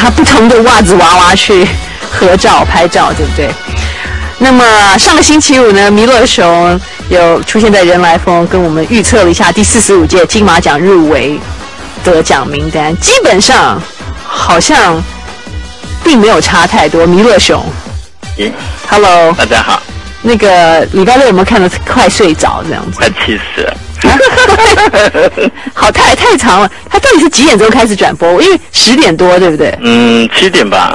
他不同的袜子娃娃去合照拍照，对不对？那么上个星期五呢，弥勒熊有出现在人来疯，跟我们预测了一下第45届金马奖入围得奖名单，基本上好像并没有差太多。弥勒熊 ，Hello， 大家好。 那个礼拜六有没有看得快睡着这样子？ 快气死了！ 好，太长了。他到底是几点钟开始转播？因为10点多，对不对 ？7点吧。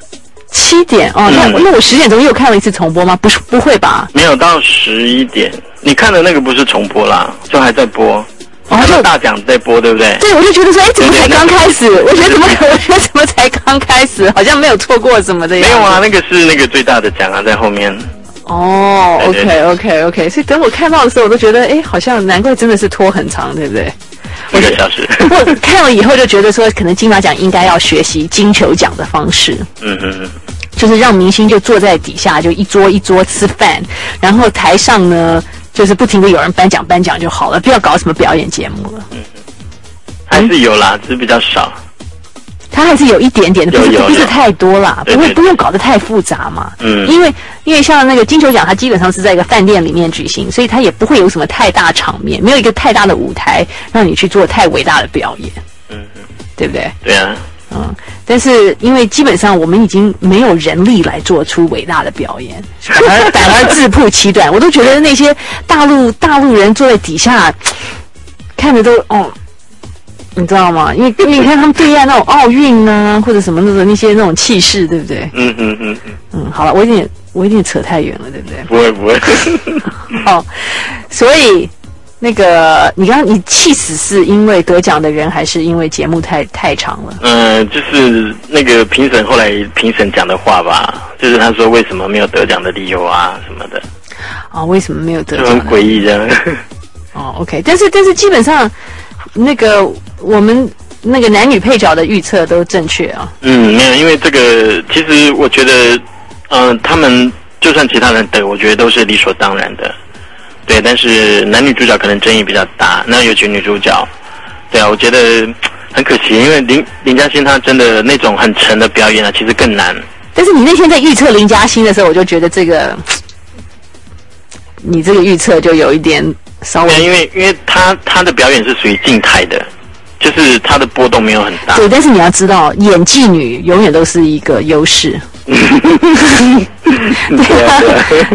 7点哦，那我10点钟又看了一次重播吗？不会吧？ 没有到11点。你看的那个不是重播啦，就还在播。哦，就大奖在播，对不对？ 对，我就觉得说，怎么才刚开始？我觉得怎么才刚开始？好像没有错过什么的样子。 没有啊，那个是那个最大的奖啊，在后面。 哦 ，OK， 所以等我看到的时候，我都觉得，好像难怪真的是拖很长，对不对 ？1个小时。 不过看了以后就觉得说，可能金马奖应该要学习金球奖的方式。就是让明星就坐在底下，就一桌一桌吃饭，然后台上呢，就是不停的有人颁奖就好了，不要搞什么表演节目了。 还是有啦，只是比较少。 它还是有一点点的，不是太多啦，不用搞得太复杂嘛。因为像那个金球奖，它基本上是在一个饭店里面举行，所以它也不会有什么太大场面，没有一个太大的舞台让你去做太伟大的表演。对不对？ 对啊。 但是因为基本上我们已经没有人力来做出伟大的表演，反而自曝其短。我都觉得那些大陆人坐在底下看着都你知道吗？因为你看他们对岸那种奥运啊，或者什么那些那种气势，对不对？好了，我有点扯太远了，对不对？ 不会。 好，所以那个你气死是因为得奖的人，还是因为节目太长了？ 就是那个评审后来评审讲的话吧，就是他说为什么没有得奖的理由啊什么的。 为什么没有得奖？ 就很诡异这样。 OK， 但是基本上那个我们那个男女配角的预测都正确啊。 没有，因为这个其实我觉得，他们就算其他人得，我觉得都是理所当然的。对，但是男女主角可能争议比较大，那尤其女主角，对啊，我觉得很可惜，因为林嘉欣她真的那种很沉的表演啊，其实更难。 但是你那天在预测林嘉欣的时候，我就觉得你这个预测就有一点稍微， 因为她的表演是属于静态的，就是她的波动没有很大。 对，但是你要知道，演技女永远都是一个优势。对啊，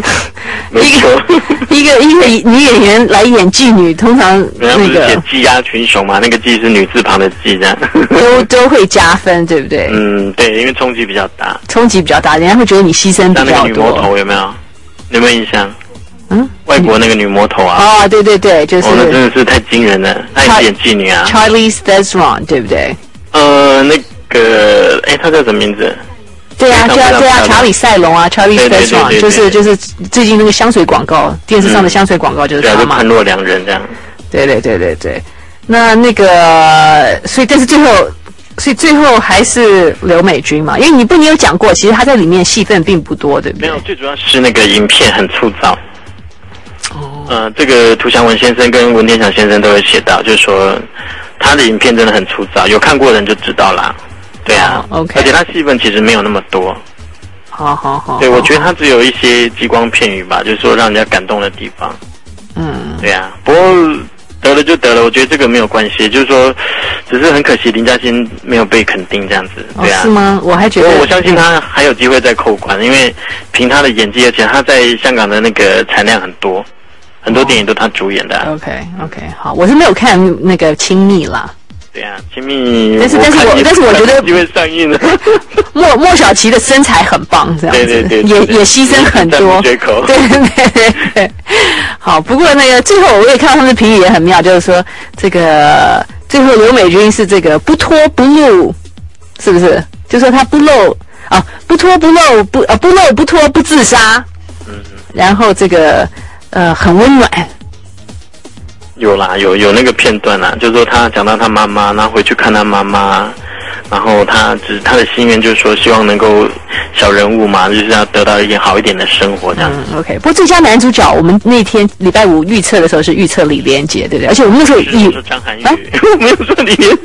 一个女演员来演妓女，通常那个写技压群雄嘛，那个技是女字旁的技，这样都会加分，对不对？ 对，因为冲击比较大， 人家会觉得你牺牲比较多。 像那个女魔头有没有印象？外国那个女魔头啊。 对，就是。 那真的是太惊人了，她也是演妓女啊。 Charlize Theron， 对不对？ 那个，她叫什么名字？ 对啊，查理塞隆啊 ，Charlize Theron， 就是最近那个香水广告，电视上的香水广告就是他嘛。 判若两人这样。 对。那个，但是最后还是刘美君嘛，因为你有讲过，其实她在里面戏份并不多，对不对？ 没有，最主要是那个影片很粗糙。这个涂祥文先生跟文天祥先生都有写到，就是说他的影片真的很粗糙，有看过的人就知道啦。对啊 ，OK， 而且他戏份其实没有那么多。 好。 对，我觉得他只有一些激光片语吧，就是说让人家感动的地方。对啊，不过得了就得了，我觉得这个没有关系，就是说，只是很可惜林嘉欣没有被肯定这样子。对啊， 是吗？我还觉得， 我相信他还有机会再扣关，因为凭他的演技，而且他在香港的那个产量很多，很多电影都他主演的。 OK， 好，我是没有看那个《亲密》啦。 对啊，亲密。 但是我觉得机会上映了。 莫小琪的身材很棒，这样子， 对， 也牺牲很多， 绝口。 对。好，不过那个最后我也看到他们的评语也很妙，就是说这个最后刘美君是这个不脱不露，是不是？就说她不露啊，不脱不露不露不脱不自杀。然后这个很温暖。 有啦，有那个片段啦，就是说他讲到他妈妈，然后回去看他妈妈，然后他的心愿就是说希望能够小人物嘛，就是要得到一点好一点的生活这样。 OK。不过最佳男主角，我们那天礼拜五预测的时候是预测李连杰，对不对？而且我们那时候说张涵予，我没有说李连杰。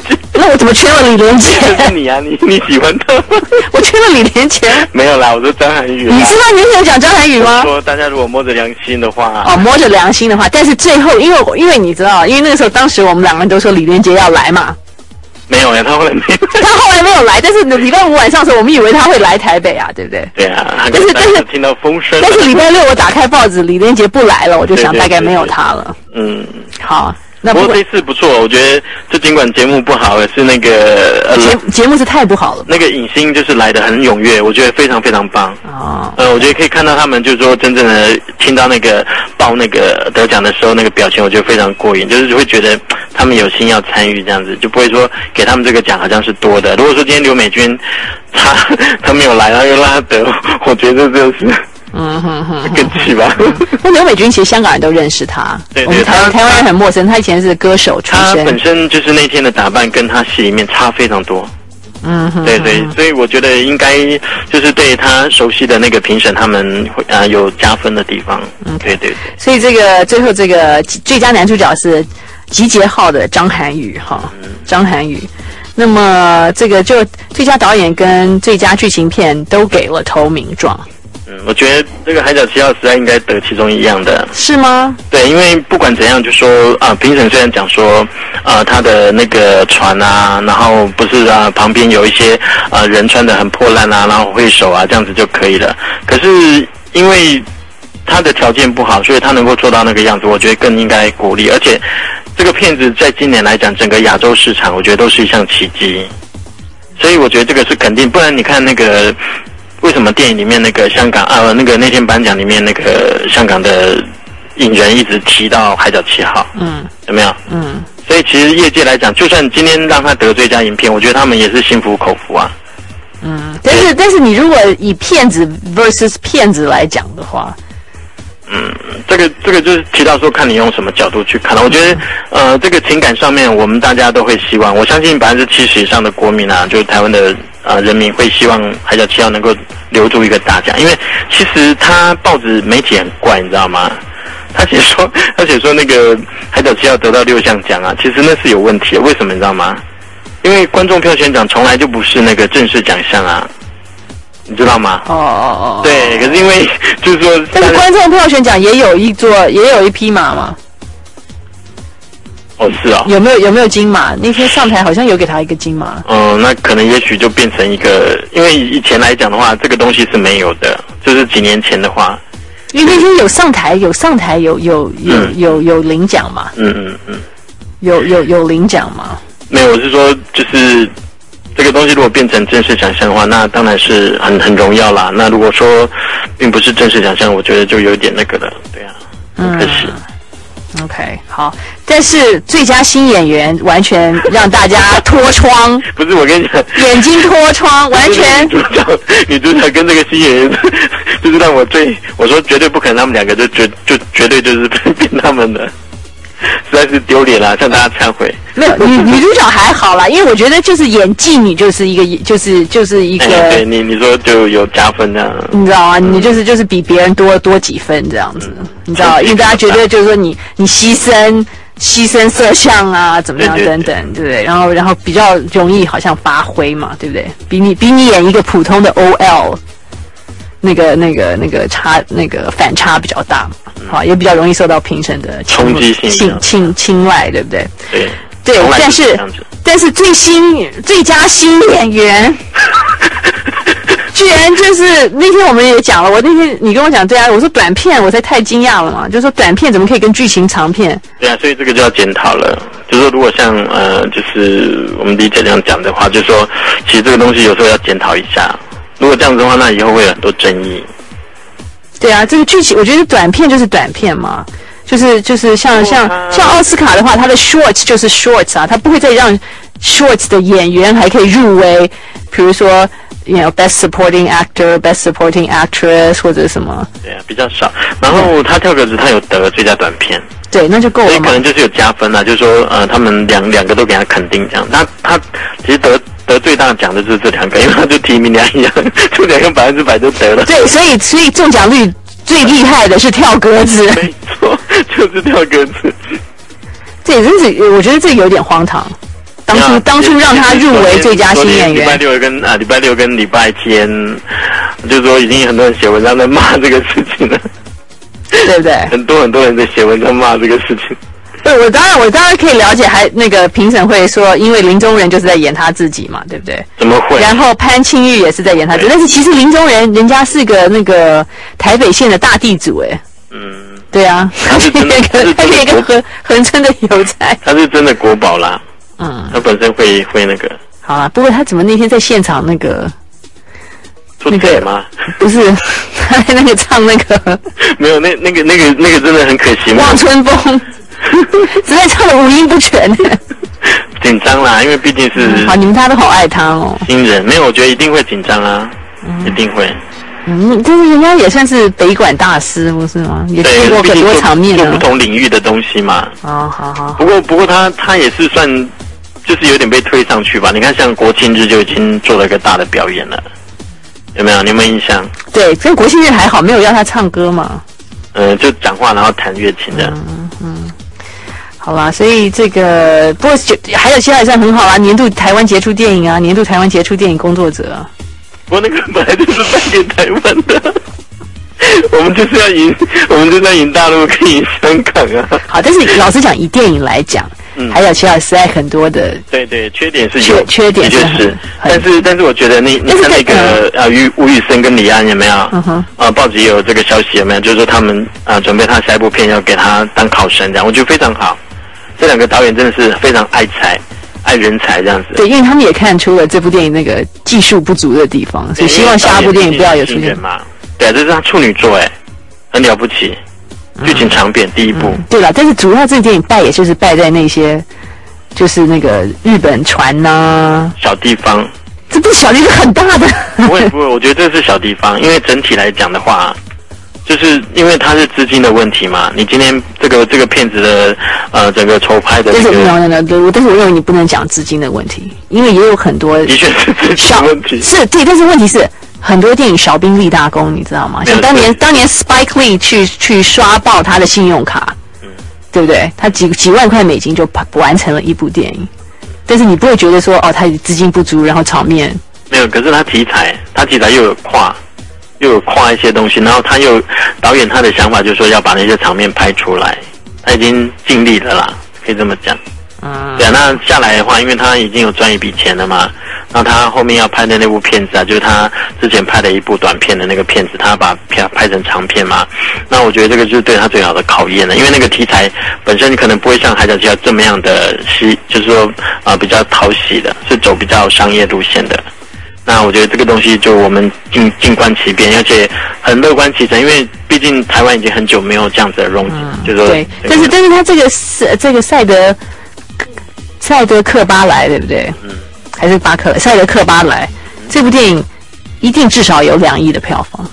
那我怎么圈了李连杰？ 就是你啊，你喜欢他吗？ 我圈了李连杰。 没有啦，我说张涵予。 你知道你有讲张涵予吗？ 说大家如果摸着良心的话， 摸着良心的话，但是最后因为你知道，因为那个时候当时我们两个人都说李连杰要来嘛。 没有呀，他后来没有。 他后来没有来，但是礼拜5晚上的时候，我们以为他会来台北啊，对不对？ 对啊， 但是听到风声。 但是礼拜6我打开报纸，李连杰不来了，我就想大概没有他了。 嗯， 好。 不过这次不错，我觉得就尽管节目不好，也是那个节目是太不好了。 那个影星就是来得很踊跃，我觉得非常非常棒。我觉得可以看到他们就是说真正的听到那个报那个得奖的时候那个表情，我觉得非常过瘾，就是会觉得他们有心要参与这样子，就不会说给他们这个奖好像是多的。如果说今天刘美君他没有来，然后又让他得，我觉得这是。更气吧。 那刘美君其实香港人都认识她， 对， 我们台湾人很陌生。她以前是歌手出身， 她本身就是那天的打扮跟她戏里面差非常多。对，所以我觉得应该就是对她熟悉的那个评审他们会有加分的地方。对。 所以这个最后这个最佳男主角是集结号的张涵予哈，张涵予。那么这个就最佳导演跟最佳剧情片都给了投名状。 我觉得这个《海角7号》实在应该得其中一样的。 是吗？ 对，因为不管怎样，就说评审虽然讲说他的那个船啊，然后不是旁边有一些人穿得很破烂啊，然后挥手啊这样子就可以了。可是因为他的条件不好，所以他能够做到那个样子，我觉得更应该鼓励。而且这个片子在今年来讲，整个亚洲市场，我觉得都是一项奇迹。所以我觉得这个是肯定，不然你看那个。为什么电影里面那个香港那天颁奖里面那个香港的影人一直提到《海角7号》？有没有？所以其实业界来讲，就算今天让他得最佳影片，我觉得他们也是心服口服啊。 但是你如果以骗子 versus 骗子来讲的话， 这个就是提到说看你用什么角度去看了。我觉得这个情感上面，我们大家都会希望，我相信70%以上的国民啊，就是台湾的人民会希望《海角7号》能够留住一个大奖，因为其实他报纸媒体很怪，你知道吗？他写说那个《海角7号》得到6项奖啊，其实那是有问题的。为什么你知道吗？因为观众票选奖从来就不是那个正式奖项啊。你知道吗？对，可是因为就是说， 但是观众票选奖也有一匹马嘛。 是啊。 有没有金马？那天上台好像有给他一个金马。 那可能也许就变成一个，因为以前来讲的话，这个东西是没有的，就是几年前的话。 因为那天有上台有领奖嘛。有领奖嘛？ 没有，我是说就是。这个东西如果变成正式奖项的话，那当然是很荣耀啦。那如果说并不是正式奖项，我觉得就有点那个了，对啊，很可惜。 OK， 好，但是最佳新演员完全让大家脱窗。 不是，我跟你讲， 眼睛脱窗，完全。 女主角跟这个新演员，就是让我说绝对不可能，他们两个就绝对就是变他们的。实在是丢脸啦，向大家忏悔。 没有女主角还好啦，因为我觉得就是演技，你就是一个就是一个。 对你说就有加分这样。 你知道吗？你就是比别人多几分这样子，你知道？因为大家觉得就是说你牺牲色相啊，怎么样等等，对不对？然后比较容易好像发挥嘛，对不对？比你演一个普通的 OL。那个反差比较大嘛，也比较容易受到评审的冲击性青睐，对不对？ 对， 但是最佳新演员，居然就是那天我们也讲了，我那天你跟我讲，对啊，我说短片，我才太惊讶了嘛，就是说短片怎么可以跟剧情长片？ 对啊，所以这个就要检讨了。就是说，如果像就是我们理解这样讲的话，就是说，其实这个东西有时候要检讨一下。如果这样子的话，那以后会有很多争议。 对啊，这个剧情我觉得短片就是短片嘛，就是像奥斯卡的话，他的 shorts 就是 shorts 啊，他不会再让 shorts 的演员还可以入围，比如说best supporting actor、best supporting actress 或者什么。 对啊，比较少。然后他跳格子他有得最佳短片。 对，那就够了嘛。 所以可能就是有加分啦，就是说他们两个都给他肯定这样。他其实得最大奖的就是这两个，因为他就提名两样，这两个100%就得了。 对，所以中奖率最厉害的是跳格子。 没错，就是跳格子。 这也真是，我觉得这有点荒唐。 当初让他入围最佳新演员。 礼拜六跟礼拜天，就是说已经有很多人写文章在骂这个事情了， 对不对？ 很多人在写文章骂这个事情。 对，我当然可以了解，还那个评审会说，因为林宗仁就是在演他自己嘛，对不对？ 怎么会？ 然后潘青玉也是在演他自己，但是其实林宗仁人家是个那个台北县的大地主，哎，对啊，他是一个恒春的邮差， 他是真的国宝啦，他本身会那个。 好啦，不过他怎么那天在现场那个？ 出彩吗？ 不是，他在那个唱那个没有，那个真的很可惜。 望春风，实在唱的五音不全。 紧张啦，因为毕竟是好，你们大家都好爱他哦。 新人没有，我觉得一定会紧张啊，一定会。 但是人家也算是北管大师，不是吗？也见过很多场面做不同领域的东西嘛。 哦，好。 不过他也是算，就是有点被推上去吧。你看，像国庆日就已经做了一个大的表演了。有没有？你有没有印象？ 对，所以国庆日还好，没有要他唱歌嘛。 就讲话然后弹乐琴的。 好啦，所以这个不过还有其他也算很好啦，年度台湾杰出电影啊，年度台湾杰出电影工作者啊。 不过那个本来就是带给台湾的，我们就是要赢大陆，可以赢香港啊。 好，但是老实讲，以电影来讲。还有其他实在很多的， 对，缺点是有， 缺点的确是，但是我觉得你看那个吴宇森跟李安有没有？报纸也有这个消息有没有？就是说他们准备他下一部片要给他当考生这样，我觉得非常好。这两个导演真的是非常爱人才这样子。 对，因为他们也看出了这部电影那个技术不足的地方，所以希望下一部电影不要有出现嘛。对，这是他处女作很了不起。剧情长片第一部， 对了，但是主要这个电影败也就是败在那些，就是那个日本船呐， 小地方， 这不是小地方，很大的。 不会，我觉得这是小地方，因为整体来讲的话，就是因为它是资金的问题嘛。你今天这个片子的整个筹拍的但是我认为你不能讲资金的问题，因为也有很多的确是资金的问题， 是对，但是问题是。很多电影小兵立大功，你知道吗？像当年 Spike Lee 去刷爆他的信用卡，对不对？他几万块美金就完成了一部电影，但是你不会觉得说他资金不足，然后场面没有。可是他题材又有跨一些东西，然后导演他的想法就是说要把那些场面拍出来，他已经尽力了啦，可以这么讲。对啊，那下来的话，因为他已经有赚一笔钱了嘛，然后他后面要拍的那部片子就是他之前拍的一部短片的那个片子，他把它拍成长片嘛。那我觉得这个就是对他最好的考验了，因为那个题材本身可能不会像《海角七号》这么样的就是说比较讨喜的，是走比较商业路线的。那我觉得这个东西就我们静观其变，而且很乐观其成，因为毕竟台湾已经很久没有这样子的荣景，就是说对。但是他这个赛德克巴莱对不对？还是赛德克巴莱这部电影一定至少有2亿的票房。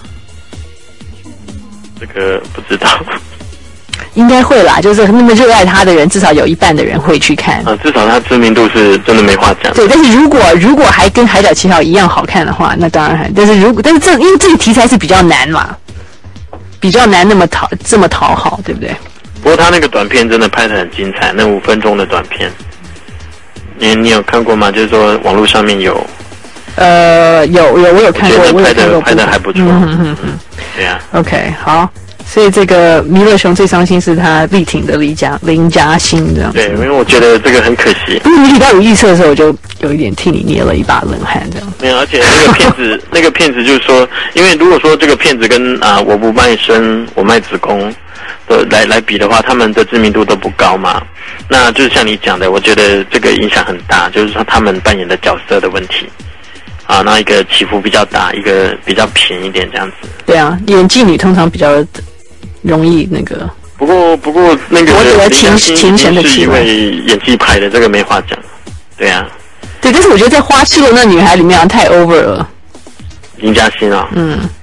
这个不知道。 应该会啦，就是那么热爱他的人，至少有一半的人会去看。 至少他知名度是真的没话讲。 对，但是如果还跟《海角七号》一样好看的话，那当然还。但是因为这个题材是比较难嘛，比较难这么讨好，对不对？ 不过他那个短片真的拍得很精彩，那5分钟的短片，你有看过吗？就是说网络上面有。有我有看过，我有看过， 拍得还不错。对呀。 OK， 好。所以这个弥勒熊最伤心是他力挺的林嘉欣这样。 对，因为我觉得这个很可惜。 不是你提到有预测的时候，我就有一点替你捏了一把冷汗这样。 没有，而且那个片子就是说，因为如果说这个片子跟我不卖身我卖子宫的来比的话，他们的知名度都不高嘛。那就是像你讲的，我觉得这个影响很大，就是说他们扮演的角色的问题。那一个起伏比较大，一个比较平一点这样子。对啊， 演技女通常比较容易那个。 不过那个我觉得情神的是因为演技派的，这个没话讲。对啊。 对，但是我觉得在花痴的那女孩里面太 over 了。 林嘉欣啊。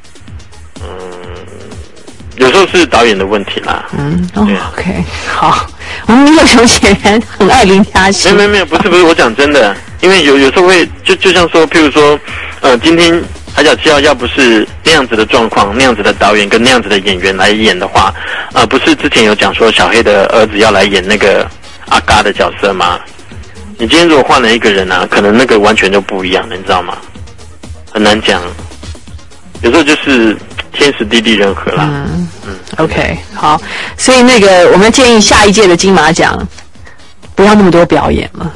有时候是导演的问题啦。 OK， 好，我们弥勒熊显然很爱林嘉欣。 没有，不是，我讲真的，因为有时候会就像说，譬如说，今天《海角七号》要不是那样子的状况，那样子的导演跟那样子的演员来演的话，不是之前有讲说小黑的儿子要来演那个阿嘎的角色吗？ 你今天如果换了一个人啊，可能那个完全就不一样了，你知道吗？很难讲，有时候就是天时地利人和啦。 OK， 好，所以那个我们建议下一届的金马奖不要那么多表演了。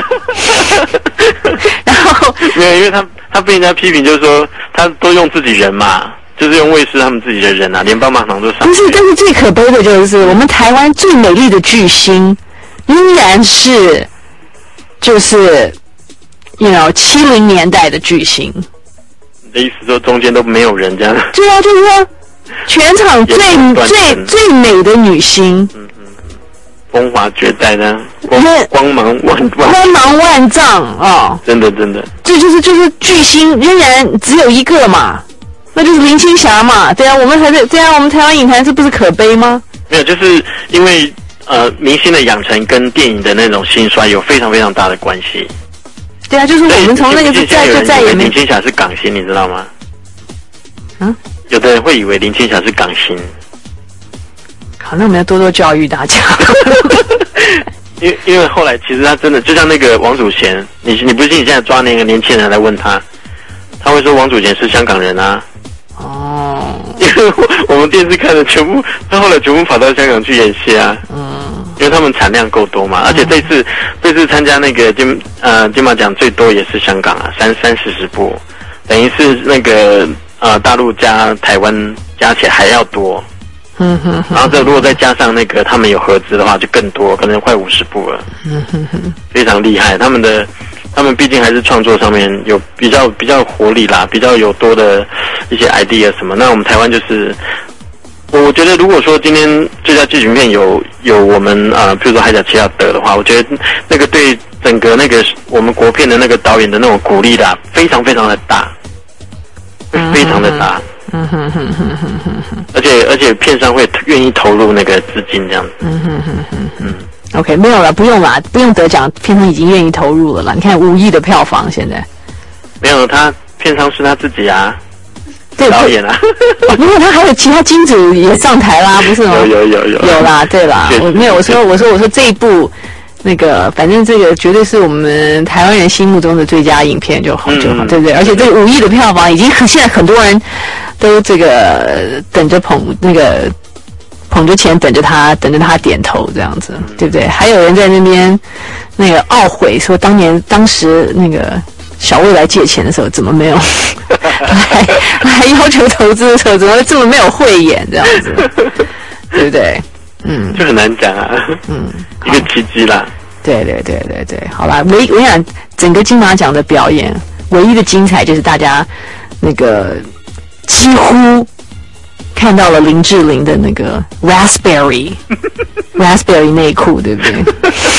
然后没有，因为他被人家批评，就是说他都用自己人嘛，就是用卫视他们自己的人啊，连棒棒糖都上。 不是，但是最可悲的就是我们台湾最美丽的巨星，依然是就是70年代的巨星。 你的意思说中间都没有人这样？ 对啊，就是说全场最美的女星。 风华绝代的，光芒万丈哦！ 真的， 这就是巨星仍然只有一个嘛，那就是林青霞嘛。对啊，我们台湾影坛这不是可悲吗？ 没有，就是因为明星的养成跟电影的那种兴衰有非常非常大的关系。 对啊，就是我们从那个就再也没。 林青霞是港星，你知道吗？有的人会以为林青霞是港星。 好，那我们要多多教育大家。 因为后来其实他真的就像那个王祖贤，你不信你现在抓那个年轻人来问他，他会说王祖贤是香港人啊。哦。因为我们电视看的他后来全部跑到香港去演戏啊。因为他们产量够多嘛，而且这次参加那个金马奖最多也是香港啊，30-40部，等于是那个大陆加台湾加起来还要多。然后如果再加上那个他们有合资的话，就更多，可能快50部了。非常厉害，他们毕竟还是创作上面有比较活力啦，比较有多的一些 idea 什么。那我们台湾就是，我觉得如果说今天最佳剧情片有我们比如说海角七号得的话，我觉得那个对整个那个我们国片的那个导演的那种鼓励啦，非常非常的大，非常的大。而且片商会愿意投入那个资金这样子。 OK， 没有了，不用啦，不用得奖，片商已经愿意投入了啦。你看5亿的票房现在。 没有，片商是他自己啊， 对， 导演啊。 不过他还有其他金主也上台啦，不是吗？有啦，对啦，我说这一部。那个，反正这个绝对是我们台湾人心目中的最佳影片就好，对不对？而且这5亿的票房已经现在很多人都这个等着捧着钱等着他点头这样子，对不对？还有人在那边那个懊悔说当时那个小魏来借钱的时候怎么没有还要求投资的时候怎么这么没有慧眼这样子，对不对？ 就很难讲啊。一个奇迹啦。 对，好啦，我想整个金马奖的表演，唯一的精彩就是大家那个几乎看到了林志玲的那个 raspberry 内裤，对不对？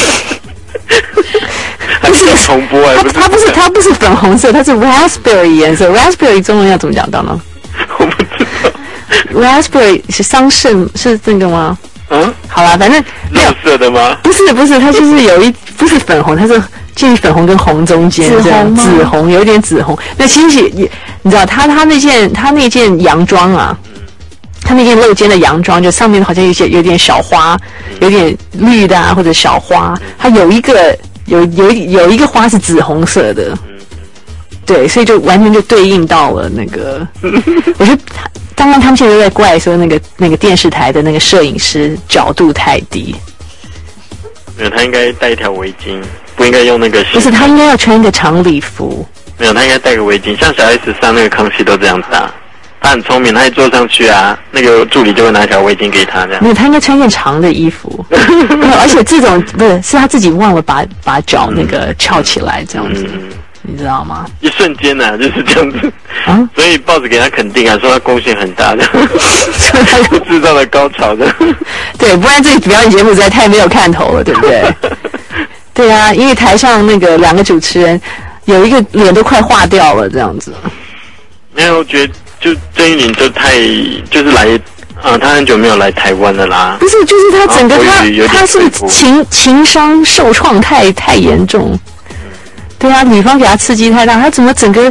不是重播啊！ 它不是粉红色，它是 raspberry 颜色。raspberry 中文要怎么讲到呢？ 我不知道。 raspberry 是桑葚，是这个吗？好啦，反正肉色的吗？ 不是，它就是不是粉红，它是介于粉红跟红中间，紫红有一点紫红。那其实你知道，他那件洋装啊，他那件露肩的洋装，就上面好像有点小花，有点绿的或者小花，它有一个花是紫红色的。对，所以就完全就对应到了那个，我觉得刚刚他们现在都在怪说那个电视台的那个摄影师角度太低。 没有，他应该戴一条围巾，不应该用那个。 不是，他应该要穿一个长礼服。 没有，他应该戴个围巾，像小 S 上那个康熙都这样子啊。他很聪明，他一坐上去啊，那个助理就会拿一条围巾给他这样。 没有，他应该穿件长的衣服。而且这种不是他自己忘了把脚那个翘起来这样子。你知道吗？ 一瞬间啊，就是这样子。所以报纸给他肯定啊，说他贡献很大的，他制造了高潮的。 对，不然这个表演节目实在太没有看头了，对不对？对啊，因为台上那个2个主持人有一个脸都快化掉了，这样子。 没有，我觉得就郑怡玲就是来他很久没有来台湾了啦。 不是，就是他整个他是情商受创太严重。对啊，女方给他刺激太大，他怎么整个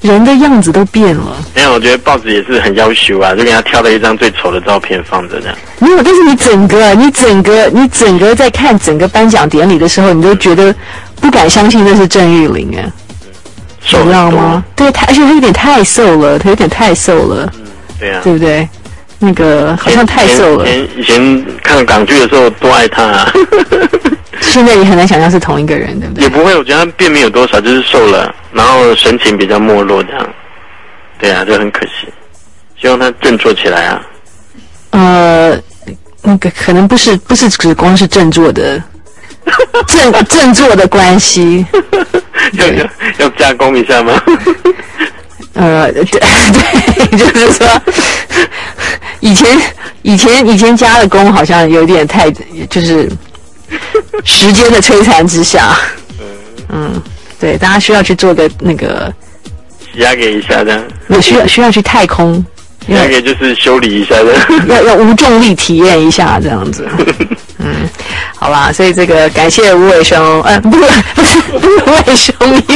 人的样子都变了。 没有，我觉得报纸也是很要求啊，就给他挑了一张最丑的照片放着这样。 没有，但是你整个在看整个颁奖典礼的时候，你都觉得不敢相信那是郑玉玲啊， 瘦你知道吗？对，而且他有点太瘦了， 对啊， 对不对？那个好像太瘦了。 以前看港剧的时候多爱他啊。 现在也很难想象是同一个人，对不对？ 也不会，我觉得他变没有多少，就是瘦了，然后神情比较没落这样。对啊，就很可惜。希望他振作起来啊。 那个可能不是只光是振作的振作的关系。 要加工一下吗？ 对，就是说，以前加的工好像有点太，就是时间的摧残之下，对，大家需要去做个那个洗压给一下的， 需要去太空， 那个就是修理一下的， 要无重力体验一下这样子。好啦，所以这个感谢吴伟雄，不是吴伟雄，弥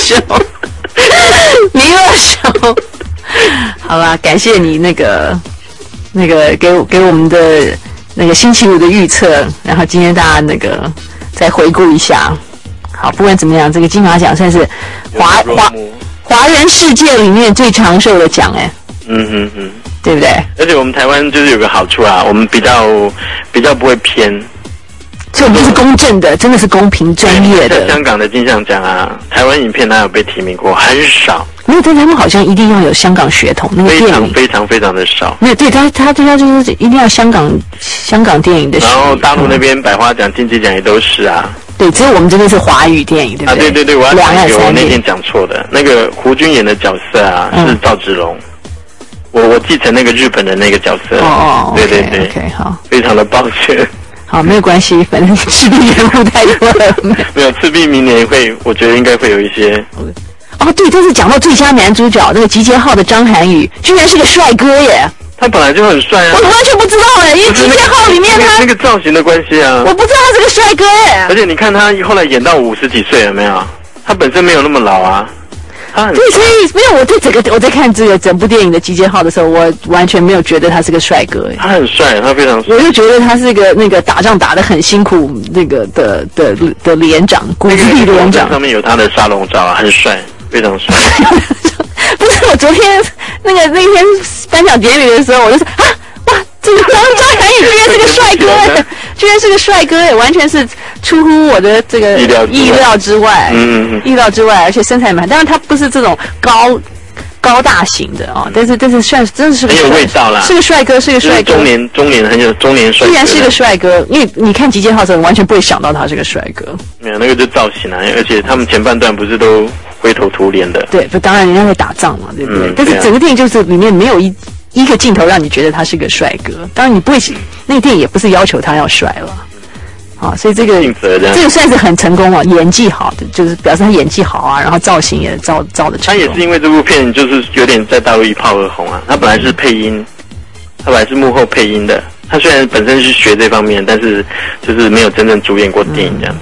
勒雄，好啦，感谢你那个给我们的那个星期五的预测，然后今天大家那个再回顾一下。好，不管怎么样，这个金马奖算是华人世界里面最长寿的奖，对不对？ 而且我们台湾就是有个好处啊，我们比较不会偏， 所以我们是公正的，真的是公平专业的。 香港的金像奖啊，台湾影片哪有被提名过？很少。 没有，但他们好像一定要有香港血统，那个电影非常的少。 没有，对他就是一定要香港电影的血。 然后大陆那边百花奖、金鸡奖也都是啊。 对，只有我们这边是华语电影，对不对？ 对，我要讲一个，我那天讲错的，那个胡军演的角色啊，是赵子龙。我继承那个日本的那个角色。对 ，OK， 好， 非常的抱歉。 好，没有关系，反正赤壁人物太多了。 没有，赤壁明年我觉得应该会有一些。 对，但是讲到最佳男主角，那个集结号的张涵予居然是个帅哥耶！ 他本来就很帅啊！ 我完全不知道因为集结号里面他那个造型的关系啊， 我不知道他是个帅哥耶！ 而且你看他后来演到50几岁了没有？他本身没有那么老啊。 对，所以没有我在看这个整部电影的集结号的时候，我完全没有觉得他是个帅哥。 他很帅，他非常帅。 我就觉得他是个那个打仗打得很辛苦那个的连长，骨子里的连长。 上面有他的沙龙照啊，很帅，非常帅。 不是，我昨天那天颁奖典礼的时候，我就说这个张涵予居然是个帅哥，居然是个帅哥耶，完全是出乎我的这个意料之外，意料之外，而且身材蛮，当然他不是这种高大型的但是算真的是很有味道啦， 是个帅哥，是个帅哥， 中年很有中年帅哥， 居然是个帅哥，因为你看集结号的时候，你完全不会想到他是个帅哥， 没有那个就造型啊，而且他们前半段不是都灰头土脸的， 对，不当然人家在打仗嘛，对不对？但是整个电影就是里面没有一个镜头让你觉得他是个帅哥，当然你不会，那个电影也不是要求他要帅了，所以这个算是很成功演技好的，就是表示他演技好啊，然后造型也造的成功。 他也是因为这部片就是有点在大陆一炮而红啊，他本来是配音，他本来是幕后配音的，他虽然本身是学这方面，但是就是没有真正主演过电影这样。